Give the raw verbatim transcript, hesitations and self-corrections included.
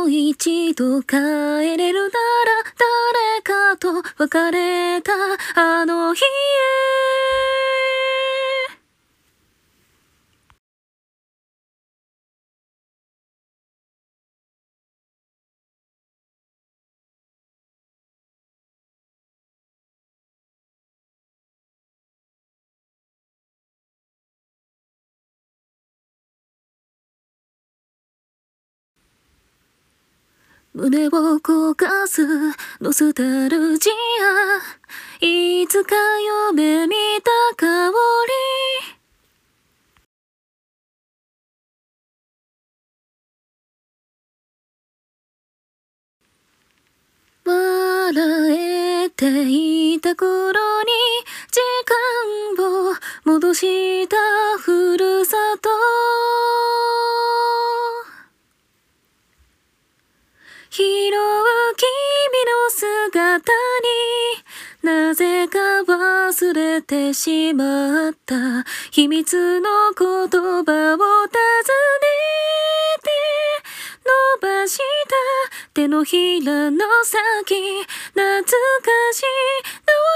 一度帰れるなら誰かと別れたあの日へ。胸を焦がすノスタルジア、いつか夢見た香り。笑えていた頃に時間を戻したふるさと。拾う君の姿になぜか忘れてしまった秘密の言葉を尋ねて、伸ばした手のひらの先、懐かしい